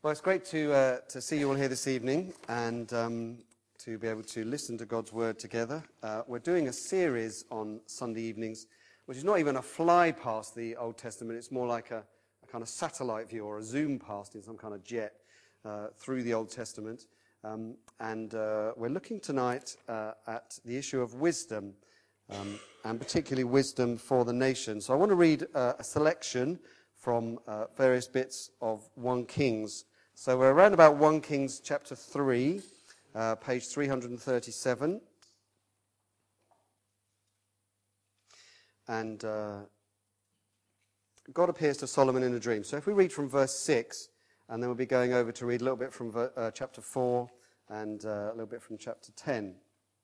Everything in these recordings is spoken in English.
Well, it's great to see you all here this evening and to be able to listen to God's Word together. We're doing a series on Sunday evenings, which is not even a fly past the Old Testament. It's more like a kind of satellite view or a zoom past in some kind of jet through the Old Testament. And we're looking tonight at the issue of wisdom, and particularly wisdom for the nation. So I want to read a selection from various bits of 1 Kings. So we're around about 1 Kings chapter 3, page 337. And God appears to Solomon in a dream. So if we read from verse 6, and then we'll be going over to read a little bit from chapter 4 and a little bit from chapter 10.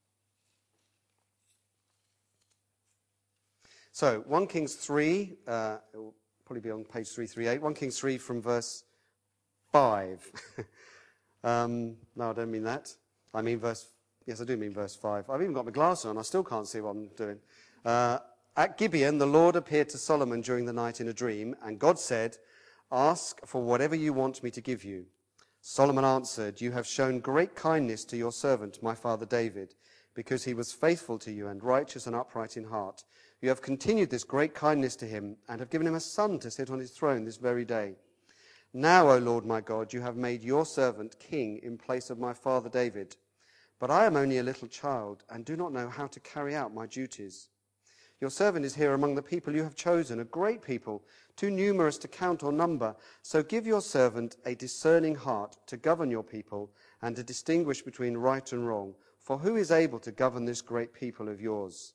So 1 Kings 3, it will probably be on page 338. 1 Kings 3 from verse 5. No, I don't mean that. I mean yes, I do mean verse 5. I've even got my glasses on. I still can't see what I'm doing. At Gibeon, the Lord appeared to Solomon during the night in a dream, and God said, "Ask for whatever you want me to give you." Solomon answered, "You have shown great kindness to your servant, my father David, because he was faithful to you and righteous and upright in heart. You have continued this great kindness to him and have given him a son to sit on his throne this very day. Now, O Lord my God, you have made your servant king in place of my father David. But I am only a little child and do not know how to carry out my duties. Your servant is here among the people you have chosen, a great people, too numerous to count or number. So give your servant a discerning heart to govern your people and to distinguish between right and wrong. For who is able to govern this great people of yours?"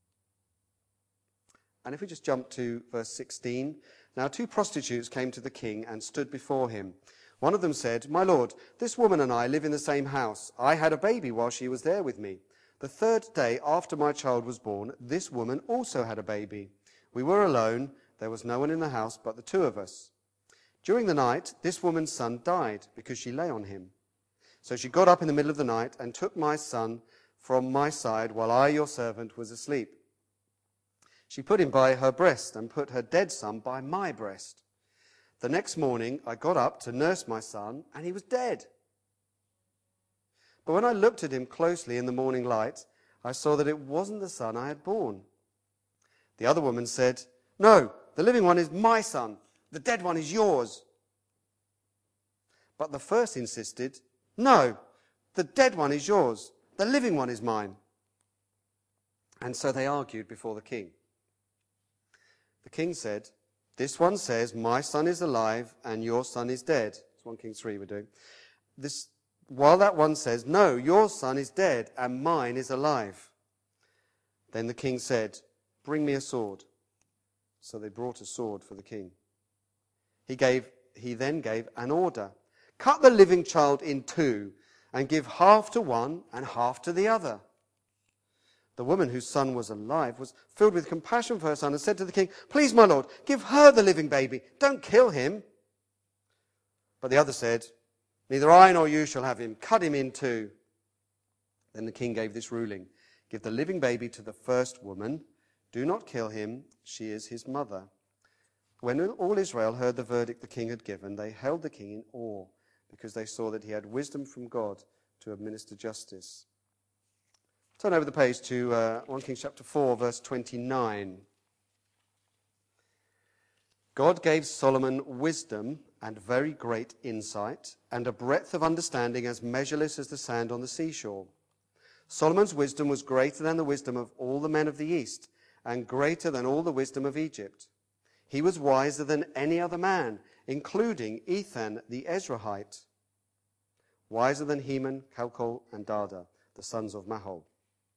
And if we just jump to verse 16. Now 2 prostitutes came to the king and stood before him. One of them said, "My lord, this woman and I live in the same house. I had a baby while she was there with me. The 3rd day after my child was born, this woman also had a baby. We were alone. There was no one in the house but the 2 of us. During the night, this woman's son died because she lay on him. So she got up in the middle of the night and took my son from my side while I, your servant, was asleep. She put him by her breast and put her dead son by my breast. The next morning I got up to nurse my son, and he was dead. But when I looked at him closely in the morning light, I saw that it wasn't the son I had born." The other woman said, "No, the living one is my son. The dead one is yours." But the first insisted, "No, the dead one is yours. The living one is mine." And so they argued before the king. The king said, "This one says, 'My son is alive and your son is dead.'" It's 1 Kings 3 we're doing. While that one says, "No, your son is dead and mine is alive." Then the king said, "Bring me a sword." So they brought a sword for the king. He then gave an order. "Cut the living child in 2 and give half to one and half to the other." The woman whose son was alive was filled with compassion for her son and said to the king, "Please, my lord, give her the living baby. Don't kill him." But the other said, "Neither I nor you shall have him. Cut him in 2. Then the king gave this ruling: "Give the living baby to the first woman. Do not kill him. She is his mother." When all Israel heard the verdict the king had given, they held the king in awe because they saw that he had wisdom from God to administer justice. Turn over the page to 1 Kings chapter 4, verse 29. God gave Solomon wisdom and very great insight and a breadth of understanding as measureless as the sand on the seashore. Solomon's wisdom was greater than the wisdom of all the men of the East and greater than all the wisdom of Egypt. He was wiser than any other man, including Ethan the Ezrahite, wiser than Heman, Calcol, and Dada, the sons of Mahol.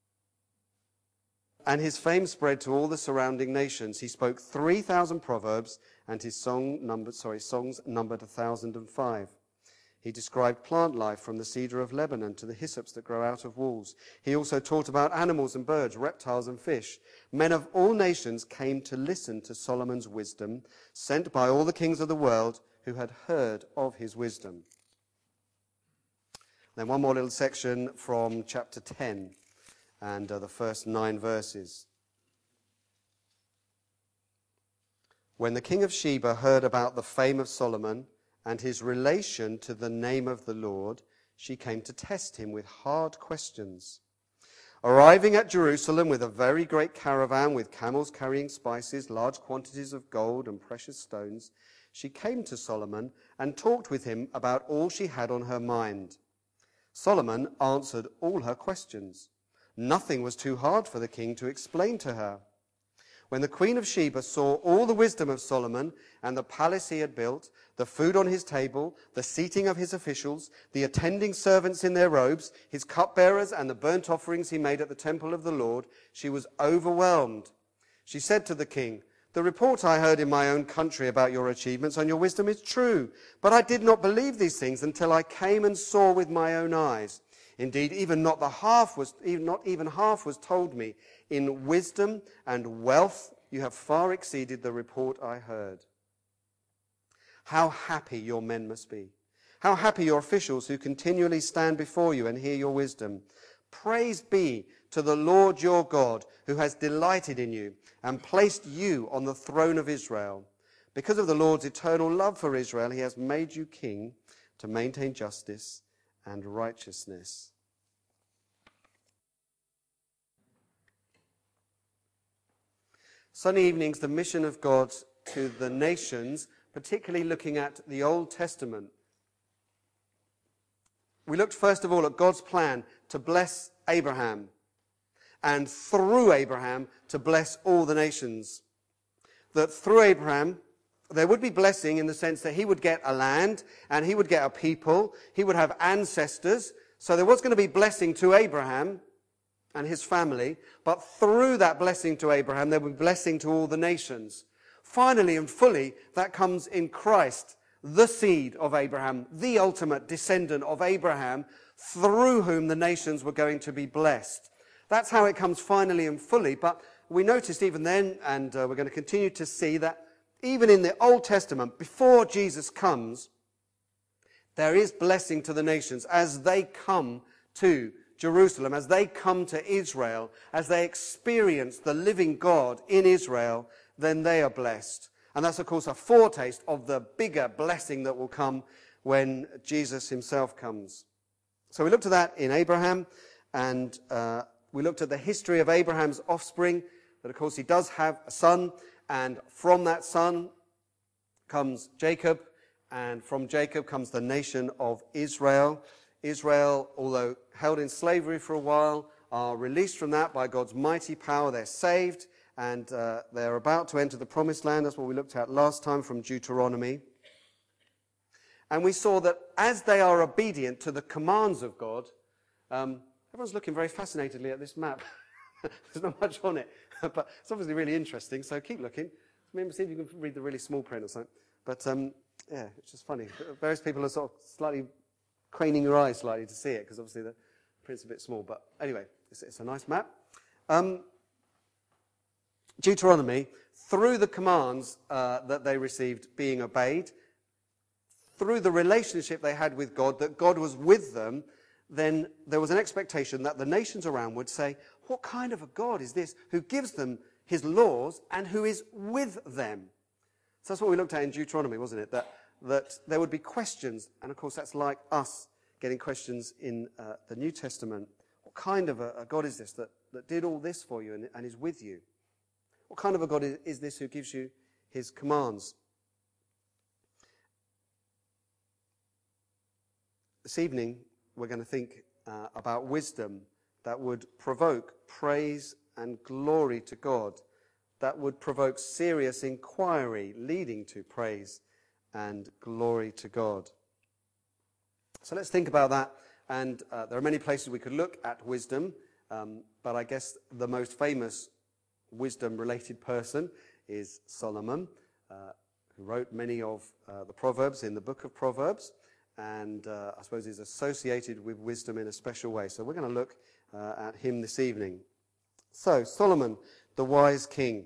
And his fame spread to all the surrounding nations. He spoke 3,000 proverbs, and his songs numbered 1,005. He described plant life from the cedar of Lebanon to the hyssops that grow out of walls. He also taught about animals and birds, reptiles and fish. Men of all nations came to listen to Solomon's wisdom, sent by all the kings of the world who had heard of his wisdom. Then one more little section from chapter 10. And the first 9 verses. When the king of Sheba heard about the fame of Solomon and his relation to the name of the Lord, she came to test him with hard questions. Arriving at Jerusalem with a very great caravan with camels carrying spices, large quantities of gold and precious stones, she came to Solomon and talked with him about all she had on her mind. Solomon answered all her questions. Nothing was too hard for the king to explain to her. When the Queen of Sheba saw all the wisdom of Solomon and the palace he had built, the food on his table, the seating of his officials, the attending servants in their robes, his cupbearers, and the burnt offerings he made at the temple of the Lord, she was overwhelmed. She said to the king, "The report I heard in my own country about your achievements and your wisdom is true, but I did not believe these things until I came and saw with my own eyes. Indeed, not even half was told me. In wisdom and wealth you have far exceeded the report I heard. How happy your men must be. How happy your officials who continually stand before you and hear your wisdom. Praise be to the Lord your God, who has delighted in you and placed you on the throne of Israel. Because of the Lord's eternal love for Israel, he has made you king to maintain justice and righteousness." Sunday evenings, the mission of God to the nations, particularly looking at the Old Testament. We looked first of all at God's plan to bless Abraham, and through Abraham to bless all the nations. That through Abraham there would be blessing in the sense that he would get a land and he would get a people, he would have ancestors. So there was going to be blessing to Abraham and his family, but through that blessing to Abraham there would be blessing to all the nations. Finally and fully, that comes in Christ, the seed of Abraham, the ultimate descendant of Abraham, through whom the nations were going to be blessed. That's how it comes finally and fully, but we noticed even then, and we're going to continue to see that even in the Old Testament, before Jesus comes, there is blessing to the nations as they come to Jerusalem, as they come to Israel, as they experience the living God in Israel, then they are blessed. And that's, of course, a foretaste of the bigger blessing that will come when Jesus himself comes. So we looked at that in Abraham, and we looked at the history of Abraham's offspring, that, of course, he does have a son, and from that son comes Jacob, and from Jacob comes the nation of Israel. Israel, although held in slavery for a while, are released from that by God's mighty power. They're saved, and they're about to enter the promised land. That's what we looked at last time from Deuteronomy. And we saw that as they are obedient to the commands of God, everyone's looking very fascinatedly at this map. There's not much on it, but it's obviously really interesting, so keep looking. Maybe see if you can read the really small print or something. But, yeah, it's just funny. Various people are sort of slightly craning your eyes slightly to see it, because obviously the print's a bit small. But anyway, it's a nice map. Deuteronomy, through the commands that they received being obeyed, through the relationship they had with God, that God was with them, then there was an expectation that the nations around would say, what kind of a God is this who gives them his laws and who is with them? So that's what we looked at in Deuteronomy, wasn't it? That there would be questions, and of course that's like us getting questions in the New Testament. What kind of a God is this that did all this for you and is with you? What kind of a God is this who gives you his commands? This evening we're going to think about wisdom that would provoke praise and glory to God, that would provoke serious inquiry leading to praise and glory to God. So let's think about that, and there are many places we could look at wisdom, but I guess the most famous wisdom-related person is Solomon, who wrote many of the Proverbs in the book of Proverbs, and I suppose is associated with wisdom in a special way. So we're going to look at him this evening. So, Solomon, the wise king.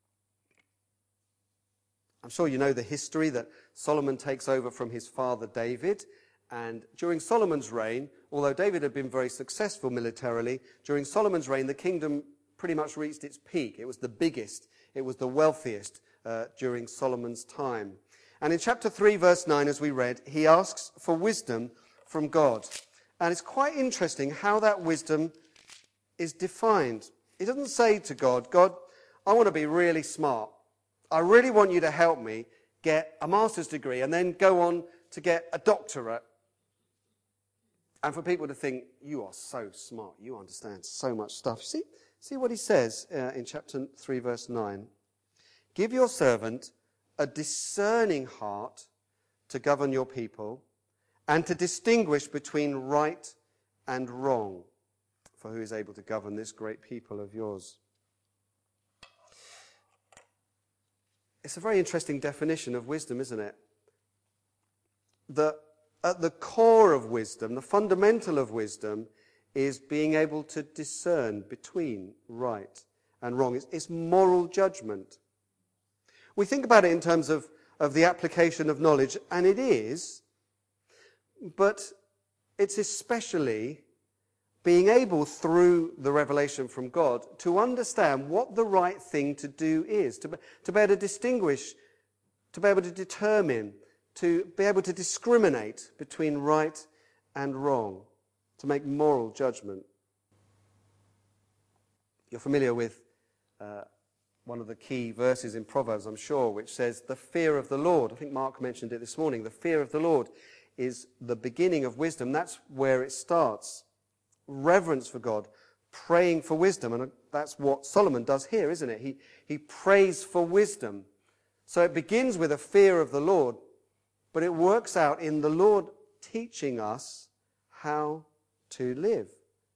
I'm sure you know the history that Solomon takes over from his father David, and during Solomon's reign, although David had been very successful militarily, during Solomon's reign the kingdom pretty much reached its peak. It was the biggest, it was the wealthiest during Solomon's time. And in chapter 3, verse 9, as we read, he asks for wisdom from God. And it's quite interesting how that wisdom is defined. He doesn't say to God, God, I want to be really smart. I really want you to help me get a master's degree and then go on to get a doctorate. And for people to think, you are so smart, you understand so much stuff. See what he says in chapter 3, verse 9. Give your servant a discerning heart to govern your people and to distinguish between right and wrong, for who is able to govern this great people of yours? It's a very interesting definition of wisdom, isn't it? At the core of wisdom, the fundamental of wisdom, is being able to discern between right and wrong. It's moral judgment. We think about it in terms of the application of knowledge, and it is, but it's especially being able, through the revelation from God, to understand what the right thing to do is, to be able to distinguish, to be able to determine, to be able to discriminate between right and wrong, to make moral judgment. You're familiar with one of the key verses in Proverbs, I'm sure, which says, the fear of the Lord. I think Mark mentioned it this morning. The fear of the Lord is the beginning of wisdom. That's where it starts. Reverence for God, praying for wisdom. And that's what Solomon does here, isn't it? He prays for wisdom. So it begins with a fear of the Lord, but it works out in the Lord teaching us how to live.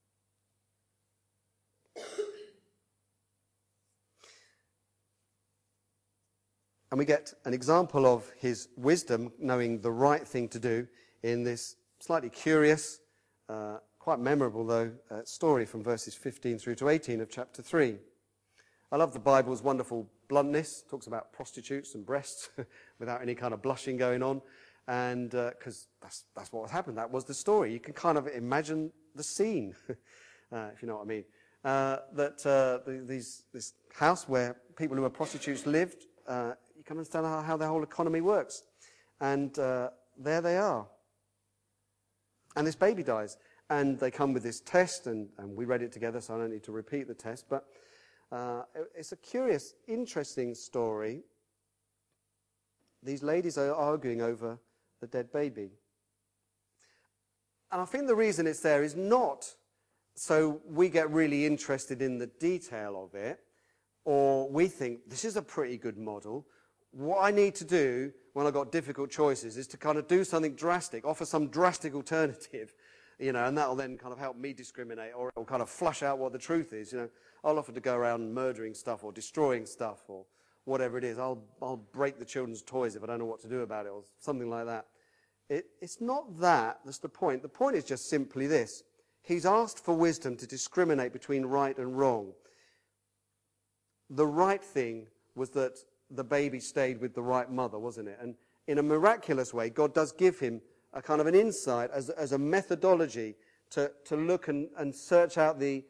And we get an example of his wisdom, knowing the right thing to do, in this slightly curious, quite memorable though, story from verses 15 through to 18 of chapter 3. I love the Bible's wonderful bluntness. It talks about prostitutes and breasts without any kind of blushing going on. And because that's what happened. That was the story. You can kind of imagine the scene, if you know what I mean. This house where people who were prostitutes lived, you can understand how the whole economy works. And there they are. And this baby dies. And they come with this test, and we read it together, so I don't need to repeat the test. But it's a curious, interesting story. These ladies are arguing over the dead baby. And I think the reason it's there is not so we get really interested in the detail of it, or we think, this is a pretty good model. What I need to do when I've got difficult choices is to kind of do something drastic, offer some drastic alternative, and that'll then kind of help me discriminate, or it'll kind of flush out what the truth is. I'll offer to go around murdering stuff or destroying stuff or whatever it is. I'll break the children's toys if I don't know what to do about it, or something like that. It's not that's the point. The point is just simply this. He's asked for wisdom to discriminate between right and wrong. The right thing was that the baby stayed with the right mother, wasn't it? And in a miraculous way, God does give him a kind of an insight as a methodology to look and search out the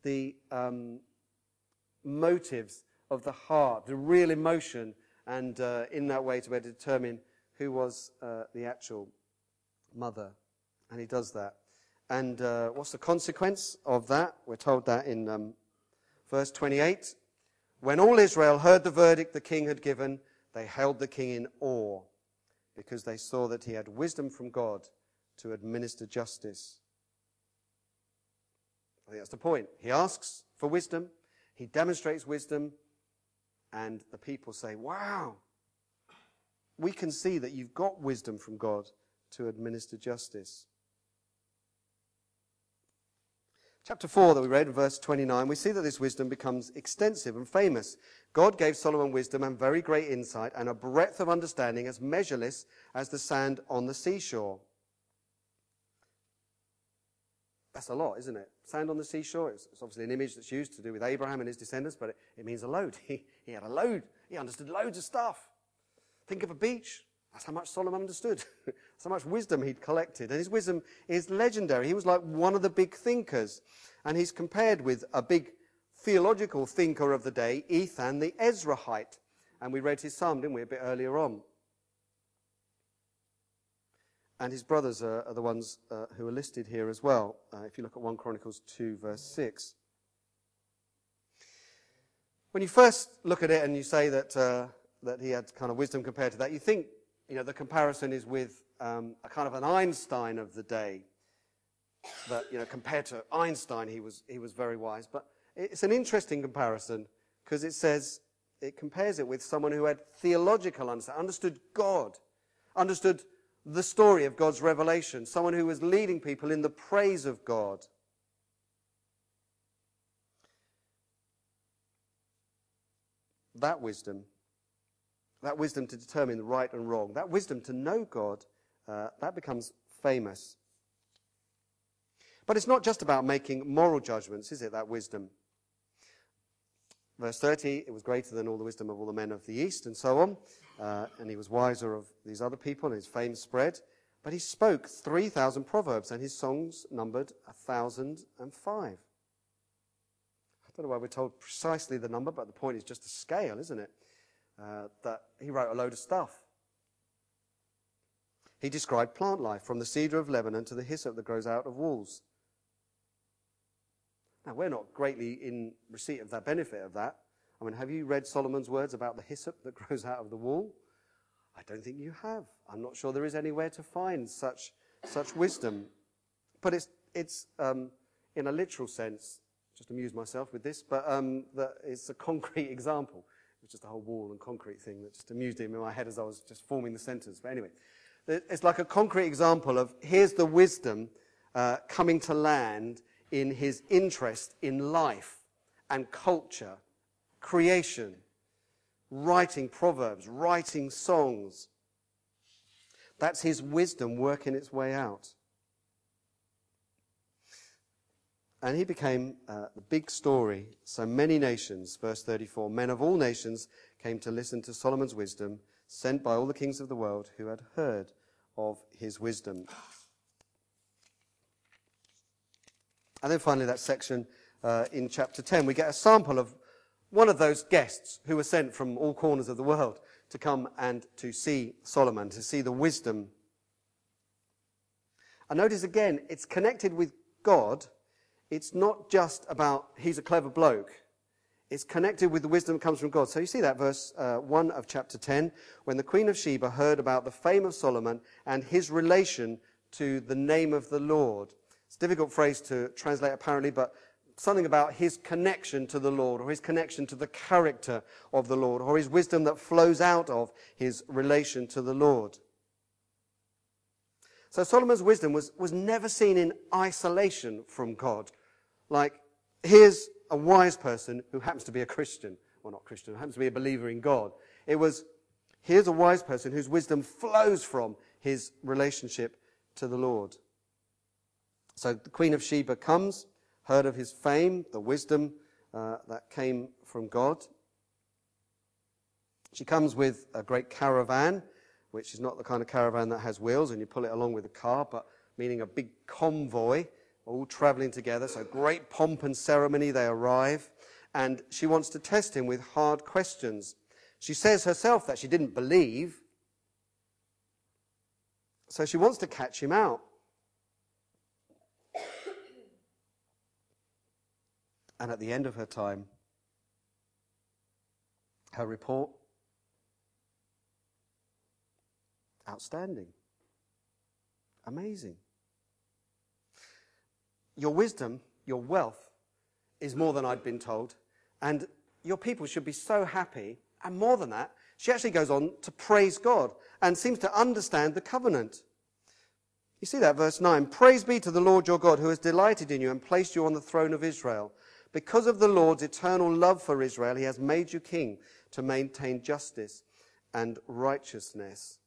motives of the heart, the real emotion, and in that way to be able to determine who was the actual mother. And he does that. And what's the consequence of that? We're told that in verse 28. When all Israel heard the verdict the king had given, they held the king in awe, because they saw that he had wisdom from God to administer justice. I think that's the point. He asks for wisdom, he demonstrates wisdom, and the people say, wow, we can see that you've got wisdom from God to administer justice. Chapter 4 that we read in verse 29, we see that this wisdom becomes extensive and famous. God gave Solomon wisdom and very great insight and a breadth of understanding as measureless as the sand on the seashore. That's a lot, isn't it? Sand on the seashore, it's obviously an image that's used to do with Abraham and his descendants, but it means a load. He had a load. He understood loads of stuff. Think of a beach. That's how much Solomon understood. That's how much wisdom he'd collected. And his wisdom is legendary. He was like one of the big thinkers. And he's compared with a big theological thinker of the day, Ethan the Ezrahite. And we read his psalm, didn't we, a bit earlier on. And his brothers are the ones who are listed here as well, if you look at 1 Chronicles 2, verse 6. When you first look at it and you say that he had kind of wisdom compared to that, you think, the comparison is with a kind of an Einstein of the day. That, compared to Einstein, he was very wise. But it's an interesting comparison because it compares it with someone who had theological understanding, understood God, understood the story of God's revelation, someone who was leading people in the praise of God. That wisdom to determine right and wrong, that wisdom to know God, that becomes famous. But it's not just about making moral judgments, is it, that wisdom? Verse 30, it was greater than all the wisdom of all the men of the East, and so on. And he was wiser of these other people, and his fame spread. But he spoke 3,000 proverbs, and his songs numbered 1,005. I don't know why we're told precisely the number, but the point is just a scale, isn't it? That he wrote a load of stuff. He described plant life, from the cedar of Lebanon to the hyssop that grows out of walls. Now, we're not greatly in receipt of the benefit of that. I mean, have you read Solomon's words about the hyssop that grows out of the wall? I don't think you have. I'm not sure there is anywhere to find such wisdom. But it's in a literal sense, just amuse myself with this, but that it's a concrete example. It's just a whole wall and concrete thing that just amused him in my head as I was just forming the sentence. But anyway, it's like a concrete example of here's the wisdom coming to land in his interest in life and culture, creation, writing proverbs, writing songs. That's his wisdom working its way out. And he became the big story. So many nations, verse 34, men of all nations came to listen to Solomon's wisdom, sent by all the kings of the world who had heard of his wisdom. And then finally that section in chapter 10, we get a sample of one of those guests who were sent from all corners of the world to come and to see Solomon, to see the wisdom. And notice again, it's connected with God. It's not just about he's a clever bloke. It's connected with the wisdom that comes from God. So you see that verse 1 of chapter 10, when the Queen of Sheba heard about the fame of Solomon and his relation to the name of the Lord. It's a difficult phrase to translate apparently, but something about his connection to the Lord, or his connection to the character of the Lord, or his wisdom that flows out of his relation to the Lord. So Solomon's wisdom was never seen in isolation from God. Like, here's a wise person who happens to be a Christian, or not Christian, who happens to be a believer in God. It was, here's a wise person whose wisdom flows from his relationship to the Lord. So the Queen of Sheba comes, heard of his fame, the wisdom that came from God. She comes with a great caravan, which is not the kind of caravan that has wheels and you pull it along with a car, but meaning a big convoy, all traveling together. So great pomp and ceremony, they arrive. And she wants to test him with hard questions. She says herself that she didn't believe. So she wants to catch him out. And at the end of her time, her report, outstanding, amazing. Your wisdom, your wealth, is more than I'd been told. And your people should be so happy. And more than that, she actually goes on to praise God and seems to understand the covenant. You see that, verse 9. Praise be to the Lord your God, who has delighted in you and placed you on the throne of Israel. Because of the Lord's eternal love for Israel, he has made you king to maintain justice and righteousness.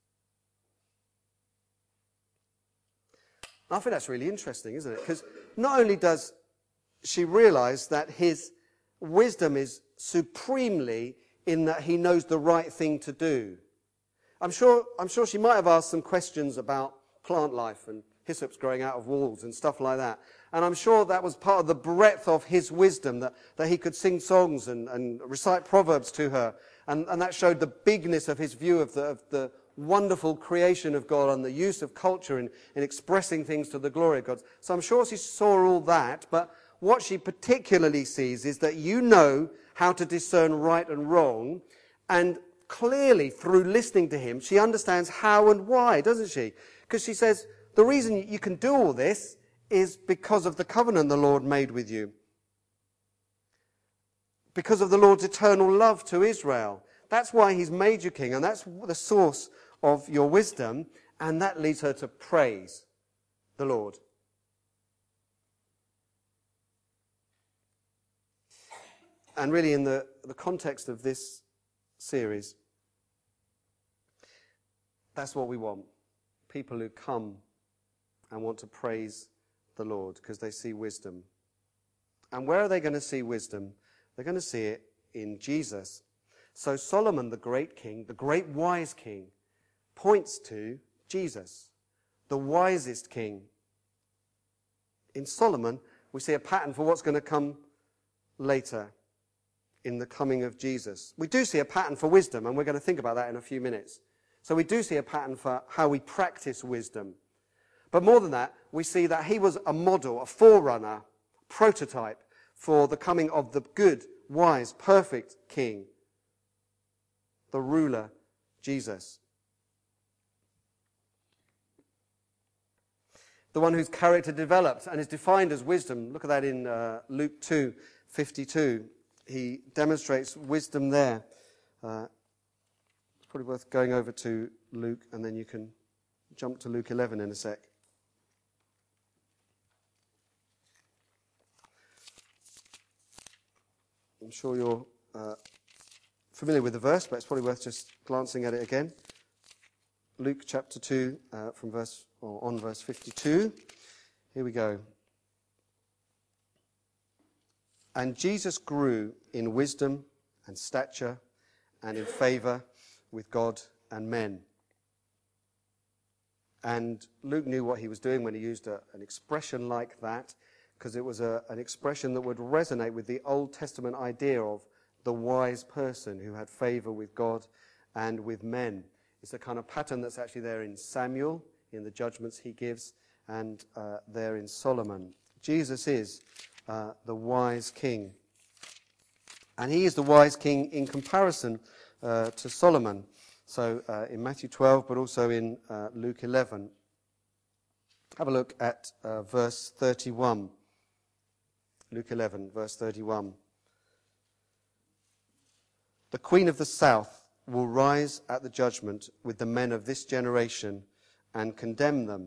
I think that's really interesting, isn't it? Because not only does she realize that his wisdom is supremely in that he knows the right thing to do. I'm sure she might have asked some questions about plant life and hyssops growing out of walls and stuff like that. And I'm sure that was part of the breadth of his wisdom, that he could sing songs and recite proverbs to her. And that showed the bigness of his view of the wonderful creation of God and the use of culture in expressing things to the glory of God. So I'm sure she saw all that, but what she particularly sees is that you know how to discern right and wrong, and clearly through listening to him, she understands how and why, doesn't she? Because she says, the reason you can do all this is because of the covenant the Lord made with you. Because of the Lord's eternal love to Israel. That's why he's made you king, and that's the source of your wisdom, and that leads her to praise the Lord. And really in the context of this series, that's what we want. People who come and want to praise the Lord because they see wisdom. And where are they going to see wisdom? They're going to see it in Jesus. So Solomon, the great king, the great wise king, points to Jesus, the wisest king. In Solomon, we see a pattern for what's going to come later in the coming of Jesus. We do see a pattern for wisdom, and we're going to think about that in a few minutes. So we do see a pattern for how we practice wisdom. But more than that, we see that he was a model, a forerunner, prototype for the coming of the good, wise, perfect king, the ruler, Jesus. The one whose character developed and is defined as wisdom. Look at that in Luke 2:52. He demonstrates wisdom there. It's probably worth going over to Luke, and then you can jump to Luke 11 in a sec. I'm sure you're familiar with the verse, but it's probably worth just glancing at it again. Luke chapter 2, from verse 52. Here we go. And Jesus grew in wisdom and stature and in favor with God and men. And Luke knew what he was doing when he used an expression like that, because it was an expression that would resonate with the Old Testament idea of the wise person who had favor with God and with men. It's a kind of pattern that's actually there in Samuel, in the judgments he gives, and there in Solomon. Jesus is the wise king. And he is the wise king in comparison to Solomon. So in Matthew 12, but also in Luke 11. Have a look at verse 31. Luke 11, verse 31. The queen of the south will rise at the judgment with the men of this generation and condemn them.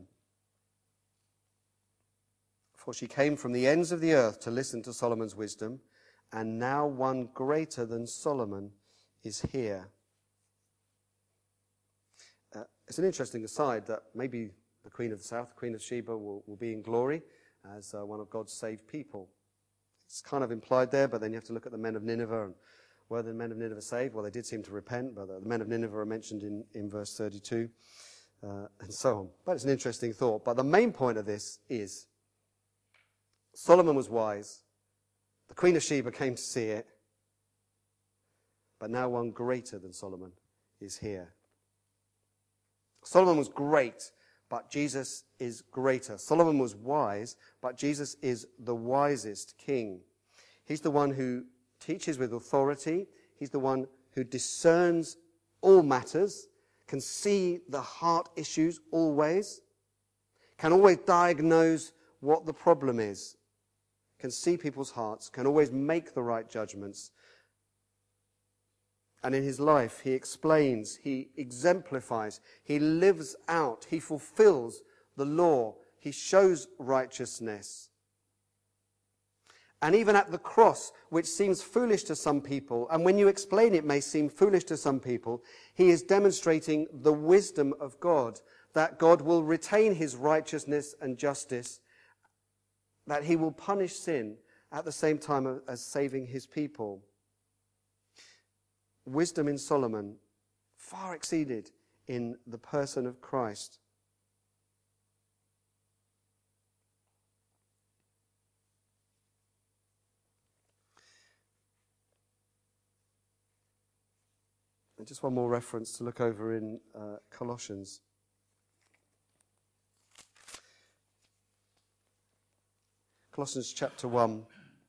For she came from the ends of the earth to listen to Solomon's wisdom, and now one greater than Solomon is here. It's an interesting aside that maybe the Queen of the South, the Queen of Sheba, will be in glory as one of God's saved people. It's kind of implied there, but then you have to look at the men of Nineveh. And were the men of Nineveh saved? Well, they did seem to repent, but the men of Nineveh are mentioned in verse 32, and so on. But it's an interesting thought. But the main point of this is Solomon was wise. The Queen of Sheba came to see it. But now one greater than Solomon is here. Solomon was great, but Jesus is greater. Solomon was wise, but Jesus is the wisest king. He's the one who teaches with authority. He's the one who discerns all matters, can see the heart issues always, can always diagnose what the problem is, can see people's hearts, can always make the right judgments. And in his life, he explains, he exemplifies, he lives out, he fulfills the law, he shows righteousness. And even at the cross, which seems foolish to some people, and when you explain it may seem foolish to some people, he is demonstrating the wisdom of God, that God will retain his righteousness and justice, that he will punish sin at the same time as saving his people. Wisdom in Solomon far exceeded in the person of Christ. And just one more reference to look over in Colossians. Colossians chapter 1.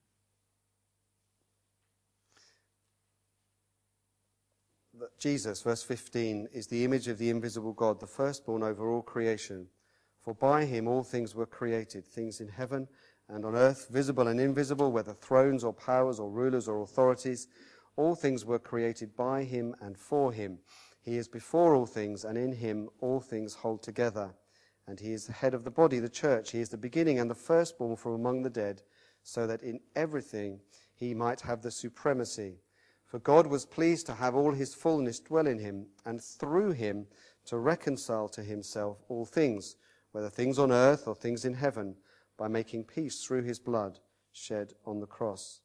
That Jesus, verse 15, is the image of the invisible God, the firstborn over all creation. For by him all things were created, things in heaven and on earth, visible and invisible, whether thrones or powers or rulers or authorities. All things were created by him and for him. He is before all things, and in him all things hold together. And he is the head of the body, the church. He is the beginning and the firstborn from among the dead, so that in everything he might have the supremacy. For God was pleased to have all his fullness dwell in him, and through him to reconcile to himself all things, whether things on earth or things in heaven, by making peace through his blood shed on the cross.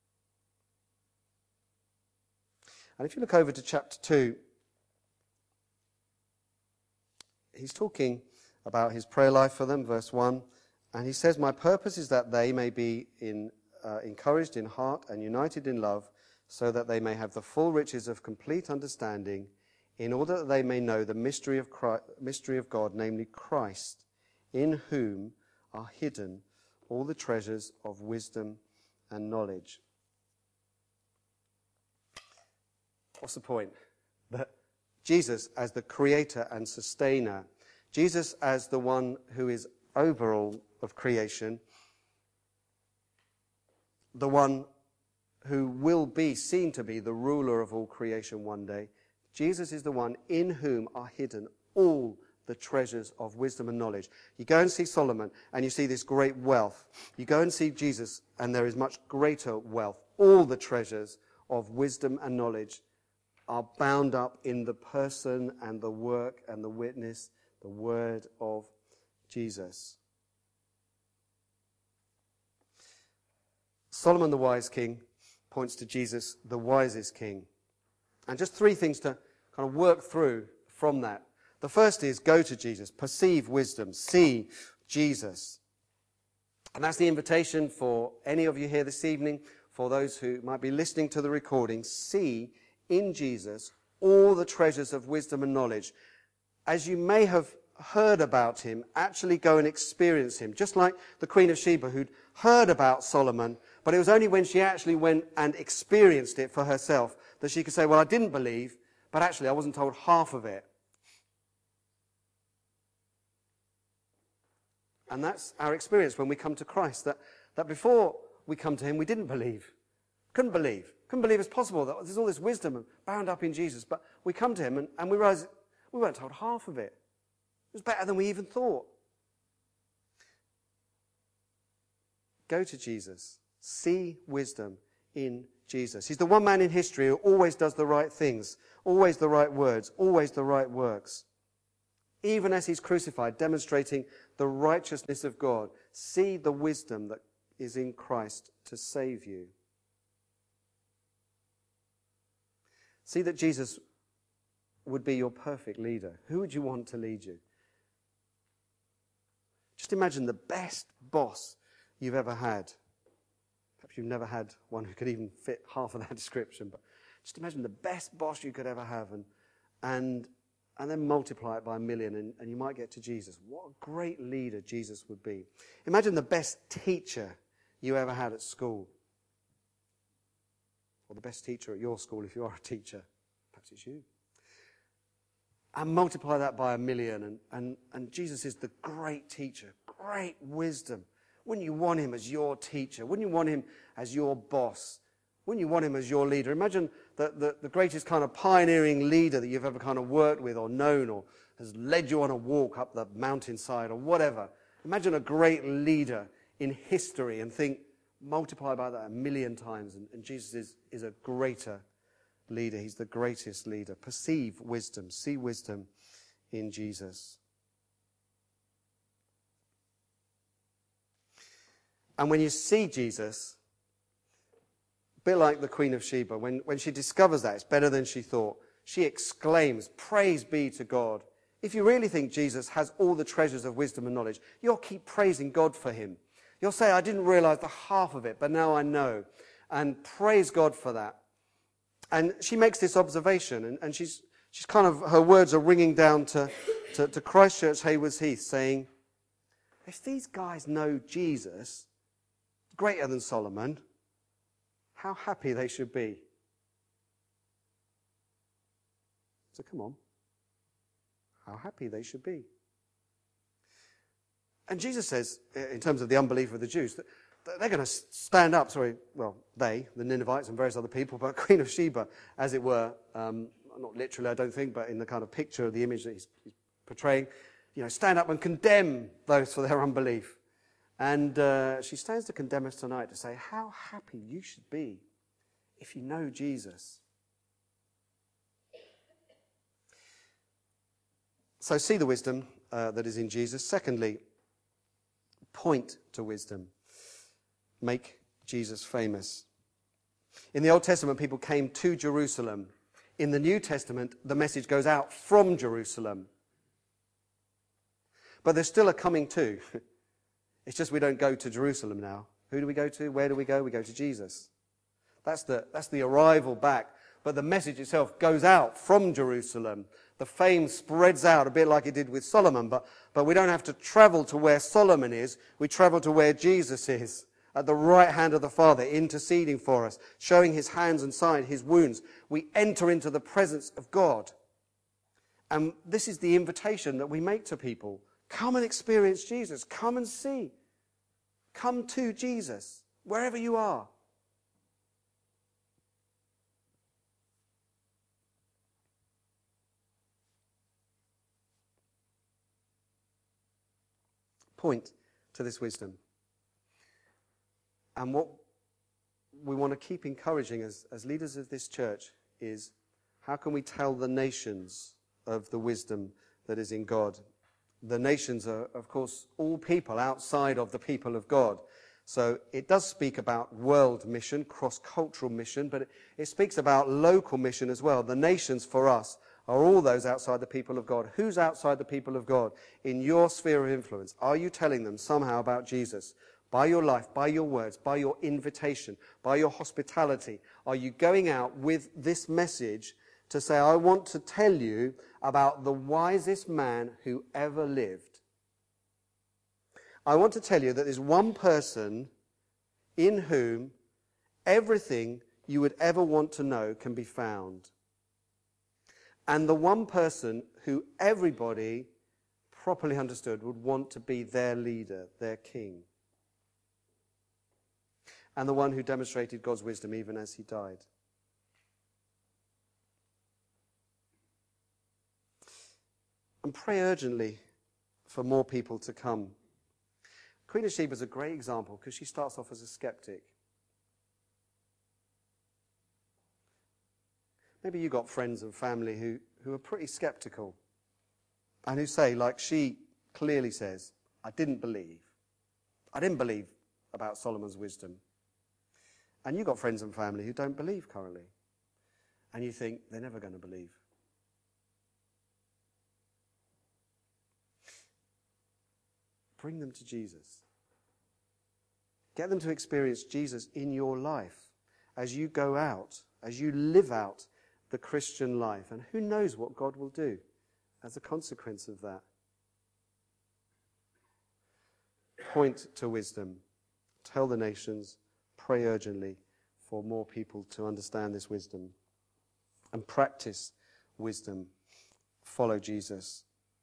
And if you look over to chapter 2, he's talking about his prayer life for them, verse 1. And he says, my purpose is that they may be encouraged in heart and united in love, so that they may have the full riches of complete understanding, in order that they may know the mystery of God, namely Christ, in whom are hidden all the treasures of wisdom and knowledge. What's the point? That Jesus as the creator and sustainer, Jesus as the one who is over all of creation, the one who will be seen to be the ruler of all creation one day, Jesus is the one in whom are hidden all the treasures of wisdom and knowledge. You go and see Solomon and you see this great wealth. You go and see Jesus and there is much greater wealth. All the treasures of wisdom and knowledge are bound up in the person and the work and the witness, the word of Jesus. Solomon the wise king points to Jesus, the wisest king. And just three things to kind of work through from that. The first is go to Jesus, perceive wisdom, see Jesus. And that's the invitation for any of you here this evening, for those who might be listening to the recording. See in Jesus all the treasures of wisdom and knowledge. As you may have heard about him, actually go and experience him. Just like the Queen of Sheba who'd heard about Solomon, but it was only when she actually went and experienced it for herself that she could say, well, I didn't believe, but actually I wasn't told half of it. And that's our experience when we come to Christ, that before we come to him, we didn't believe. Couldn't believe it's possible that there's all this wisdom bound up in Jesus. But we come to him and we realize we weren't told half of it. It was better than we even thought. Go to Jesus. See wisdom in Jesus. He's the one man in history who always does the right things, always the right words, always the right works. Even as he's crucified, demonstrating the righteousness of God. See the wisdom that is in Christ to save you. See that Jesus would be your perfect leader. Who would you want to lead you? Just imagine the best boss you've ever had. Perhaps you've never had one who could even fit half of that description, but just imagine the best boss you could ever have and then multiply it by 1 million and you might get to Jesus. What a great leader Jesus would be. Imagine the best teacher you ever had at school. Or the best teacher at your school if you are a teacher. Perhaps it's you. And multiply that by 1 million and Jesus is the great teacher, great wisdom. Wouldn't you want him as your teacher? Wouldn't you want him as your boss? Wouldn't you want him as your leader? Imagine the greatest kind of pioneering leader that you've ever kind of worked with or known or has led you on a walk up the mountainside or whatever. Imagine a great leader in history and think, multiply by that 1 million times and Jesus is a greater leader. He's the greatest leader. Perceive wisdom. See wisdom in Jesus. And when you see Jesus, a bit like the Queen of Sheba, when she discovers that it's better than she thought, she exclaims, praise be to God. If you really think Jesus has all the treasures of wisdom and knowledge, you'll keep praising God for him. You'll say, I didn't realize the half of it, but now I know. And praise God for that. And she makes this observation, and she's kind of, her words are ringing down to Christchurch, Haywards Heath, saying, if these guys know Jesus greater than Solomon, how happy they should be. So come on. How happy they should be. And Jesus says, in terms of the unbelief of the Jews, that they're going to stand up, the Ninevites and various other people, but Queen of Sheba, as it were, not literally, I don't think, but in the kind of picture of the image that he's portraying, stand up and condemn those for their unbelief. And she stands to condemn us tonight to say how happy you should be if you know Jesus. So see the wisdom that is in Jesus. Secondly, point to wisdom. Make Jesus famous. In the Old Testament, people came to Jerusalem. In the New Testament, the message goes out from Jerusalem. But there's still a coming to. It's just we don't go to Jerusalem now. Who do we go to? Where do we go? We go to Jesus. That's the arrival back. But the message itself goes out from Jerusalem. The fame spreads out a bit like it did with Solomon. But we don't have to travel to where Solomon is. We travel to where Jesus is, at the right hand of the Father, interceding for us, showing his hands and side, his wounds. We enter into the presence of God. And this is the invitation that we make to people. Come and experience Jesus. Come and see. Come to Jesus, wherever you are. Point to this wisdom. And what we want to keep encouraging as leaders of this church is, how can we tell the nations of the wisdom that is in God? The nations are, of course, all people outside of the people of God. So it does speak about world mission, cross-cultural mission, but it speaks about local mission as well. The nations for us are all those outside the people of God. Who's outside the people of God in your sphere of influence? Are you telling them somehow about Jesus? By your life, by your words, by your invitation, by your hospitality? Are you going out with this message to say, I want to tell you about the wisest man who ever lived? I want to tell you that there's one person in whom everything you would ever want to know can be found. And the one person who everybody, properly understood, would want to be their leader, their king. And the one who demonstrated God's wisdom even as he died. And pray urgently for more people to come. Queen of Sheba is a great example because she starts off as a skeptic. Maybe you got friends and family who are pretty skeptical and who say, like she clearly says, I didn't believe about Solomon's wisdom. And you've got friends and family who don't believe currently. And you think they're never going to believe. Bring them to Jesus. Get them to experience Jesus in your life as you go out, as you live out the Christian life. And who knows what God will do as a consequence of that. Point to wisdom. Tell the nations. Pray urgently for more people to understand this wisdom. And practice wisdom. Follow Jesus.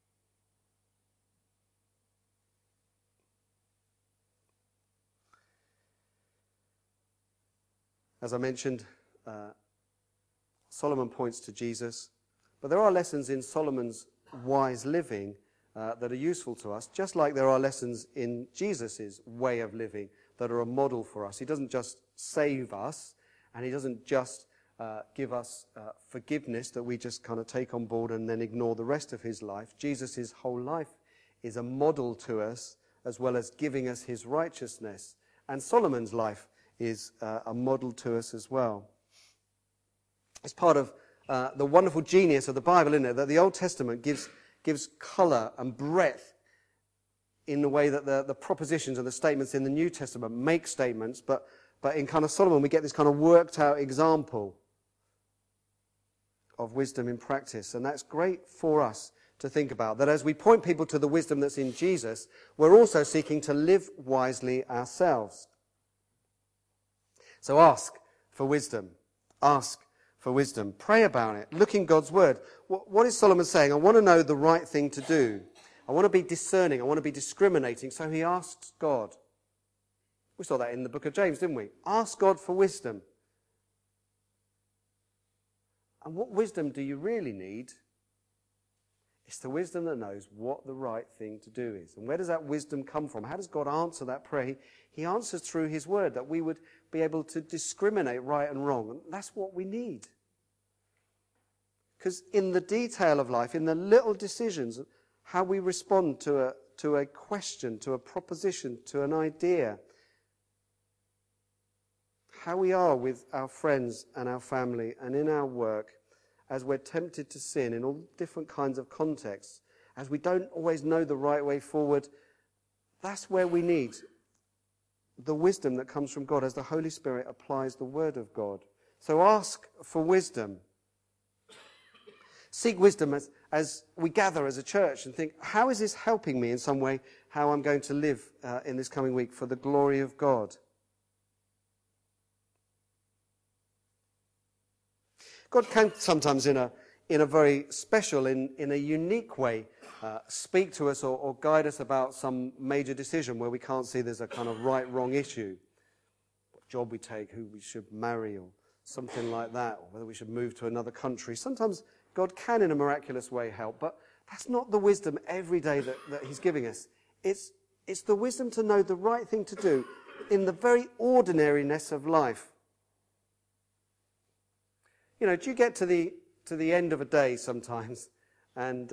As I mentioned, Solomon points to Jesus, but there are lessons in Solomon's wise living that are useful to us, just like there are lessons in Jesus' way of living that are a model for us. He doesn't just save us, and he doesn't just give us forgiveness that we just kind of take on board and then ignore the rest of his life. Jesus' whole life is a model to us, as well as giving us his righteousness. And Solomon's life is a model to us as well. It's part of the wonderful genius of the Bible, isn't it? That the Old Testament gives colour and breadth in the way that the propositions and the statements in the New Testament make statements, but in kind of Solomon we get this kind of worked out example of wisdom in practice. And that's great for us to think about, that as we point people to the wisdom that's in Jesus, we're also seeking to live wisely ourselves. So ask for wisdom. Ask for wisdom. Pray about it. Look in God's word. What is Solomon saying? I want to know the right thing to do. I want to be discerning. I want to be discriminating. So he asks God. We saw that in the book of James, didn't we? Ask God for wisdom. And what wisdom do you really need? It's the wisdom that knows what the right thing to do is. And where does that wisdom come from? How does God answer that prayer? He answers through his word, that we would be able to discriminate right and wrong. And that's what we need. Because in the detail of life, in the little decisions, how we respond to a question, to a proposition, to an idea, how we are with our friends and our family and in our work, as we're tempted to sin in all different kinds of contexts, as we don't always know the right way forward, that's where we need the wisdom that comes from God as the Holy Spirit applies the Word of God. So ask for wisdom. Seek wisdom as we gather as a church and think, how is this helping me in some way, how I'm going to live in this coming week for the glory of God? God can sometimes in a very special, in a unique way, speak to us or guide us about some major decision where we can't see there's a kind of right-wrong issue. What job we take, who we should marry, or something like that, or whether we should move to another country. Sometimes God can in a miraculous way help, but that's not the wisdom every day that he's giving us. It's the wisdom to know the right thing to do in the very ordinariness of life. You know, do you get to the end of a day sometimes, and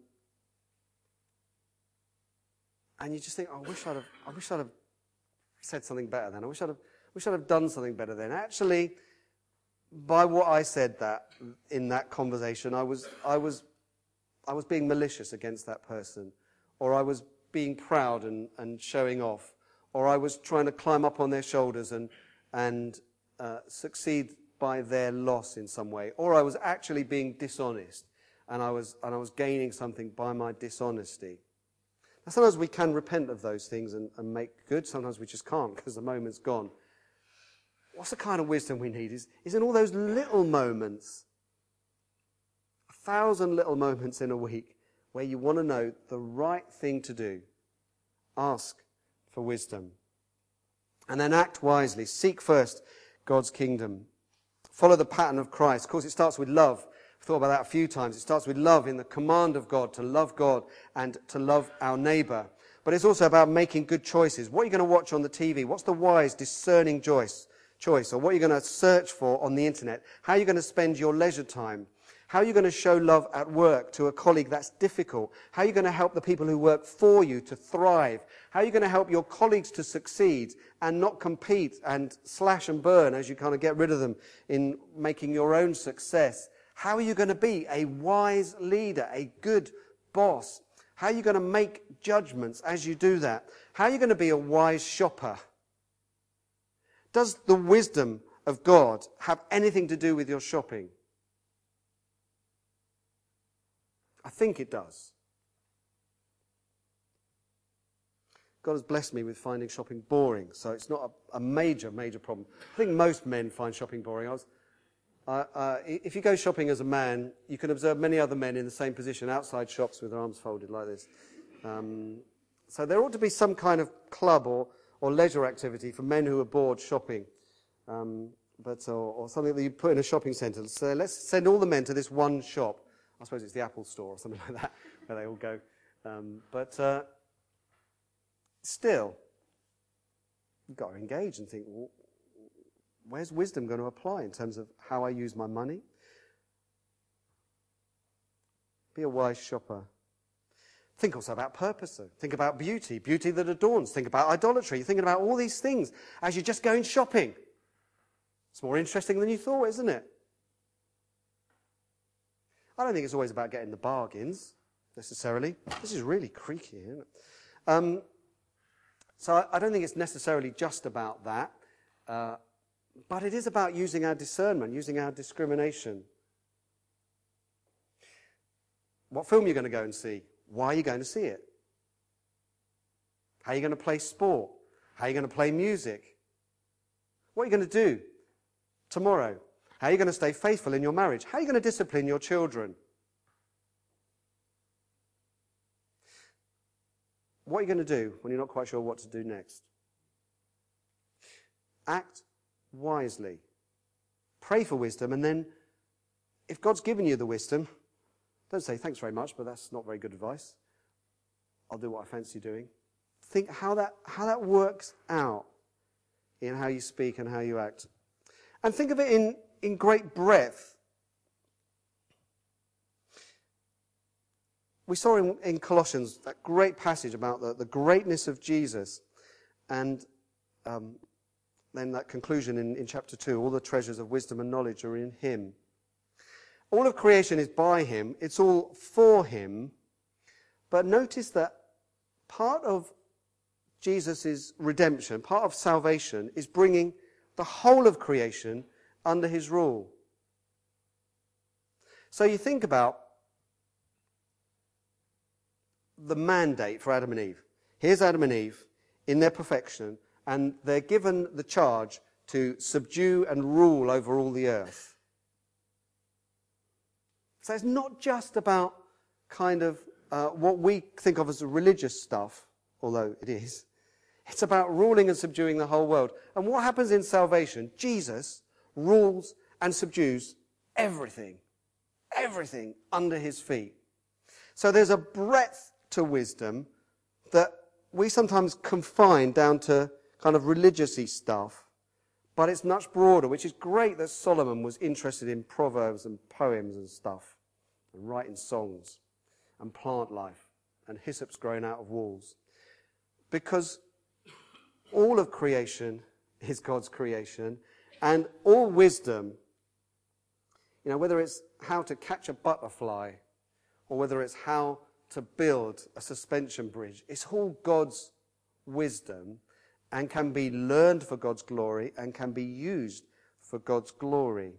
you just think, I wish I'd have said something better then. I wish I'd have done something better then. Actually, by what I said that in that conversation, I was being malicious against that person, or I was being proud and showing off, or I was trying to climb up on their shoulders and succeed by their loss in some way, or I was actually being dishonest, and I was gaining something by my dishonesty. Now, sometimes we can repent of those things and make good. Sometimes we just can't because the moment's gone. What's the kind of wisdom we need is in all those little moments, 1,000 little moments in a week, where you want to know the right thing to do. Ask for wisdom. And then act wisely. Seek first God's kingdom. Follow the pattern of Christ. Of course, it starts with love. I've thought about that a few times. It starts with love in the command of God to love God and to love our neighbour. But it's also about making good choices. What are you going to watch on the TV? What's the wise, discerning choice? Or what are you going to search for on the internet? How are you going to spend your leisure time? How are you going to show love at work to a colleague that's difficult? How are you going to help the people who work for you to thrive? How are you going to help your colleagues to succeed and not compete and slash and burn as you kind of get rid of them in making your own success? How are you going to be a wise leader, a good boss? How are you going to make judgments as you do that? How are you going to be a wise shopper? Does the wisdom of God have anything to do with your shopping? I think it does. God has blessed me with finding shopping boring, so it's not a major problem. I think most men find shopping boring. If you go shopping as a man, you can observe many other men in the same position outside shops with their arms folded like this. So there ought to be some kind of club or leisure activity for men who are bored shopping, or something that you put in a shopping centre. So let's send all the men to this one shop. I suppose it's the Apple store or something like that, where they all go. Still, you've got to engage and think, well, where's wisdom going to apply in terms of how I use my money? Be a wise shopper. Think also about purpose, though. Think about beauty that adorns. Think about idolatry. You're thinking about all these things as you're just going shopping. It's more interesting than you thought, isn't it? I don't think it's always about getting the bargains, necessarily. This is really creaky, isn't it? So I don't think it's necessarily just about that. But it is about using our discernment, using our discrimination. what film are you going to go and see? Why are you going to see it? How are you going to play sport? How are you going to play music? What are you going to do tomorrow? How are you going to stay faithful in your marriage? How are you going to discipline your children? What are you going to do when you're not quite sure what to do next? Act wisely. Pray for wisdom, and then if God's given you the wisdom, don't say, thanks very much, but that's not very good advice. I'll do what I fancy doing. Think how that works out in how you speak and how you act. And think of it in great breadth. We saw in Colossians that great passage about the greatness of Jesus, and then that conclusion in chapter 2, all the treasures of wisdom and knowledge are in him. All of creation is by him, it's all for him, but notice that part of Jesus' redemption, part of salvation, is bringing the whole of creation under his rule. So you think about the mandate for Adam and Eve. Here's Adam and Eve in their perfection, and they're given the charge to subdue and rule over all the earth. So it's not just about kind of what we think of as religious stuff, although it is. It's about ruling and subduing the whole world. And what happens in salvation? Jesus rules and subdues everything. Everything under his feet. So there's a breadth to wisdom that we sometimes confine down to kind of religious-y stuff, but it's much broader, which is great that Solomon was interested in proverbs and poems and stuff, and writing songs, and plant life, and hyssops growing out of walls. Because all of creation is God's creation, and all wisdom, whether it's how to catch a butterfly, or whether it's how to build a suspension bridge, it's all God's wisdom, and can be learned for God's glory, and can be used for God's glory.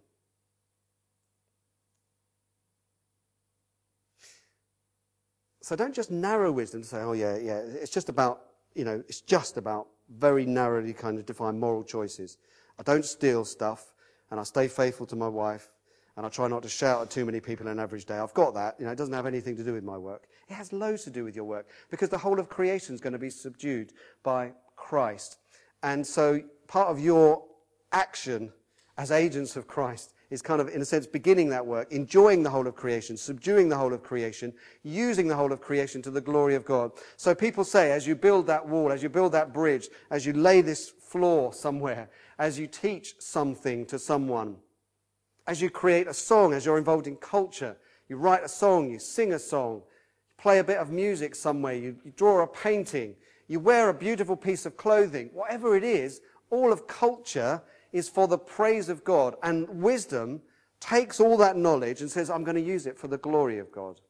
So don't just narrow wisdom to say, oh yeah, it's just about very narrowly kind of defined moral choices. I don't steal stuff, and I stay faithful to my wife, and I try not to shout at too many people in an average day. I've got that. It doesn't have anything to do with my work. It has loads to do with your work, because the whole of creation is going to be subdued by Christ. And so part of your action as agents of Christ is kind of, in a sense, beginning that work, enjoying the whole of creation, subduing the whole of creation, using the whole of creation to the glory of God. So people say, as you build that wall, as you build that bridge, as you lay this floor somewhere, as you teach something to someone, as you create a song, as you're involved in culture, you write a song, you sing a song, play a bit of music somewhere, you draw a painting, you wear a beautiful piece of clothing, whatever it is, all of culture is for the praise of God. And wisdom takes all that knowledge and says, I'm going to use it for the glory of God.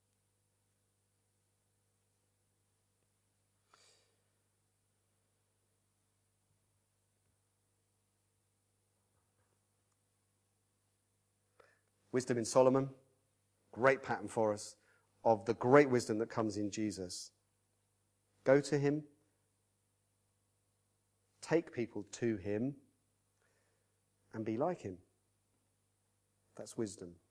Wisdom in Solomon, great pattern for us of the great wisdom that comes in Jesus. Go to him, take people to him, and be like him. That's wisdom.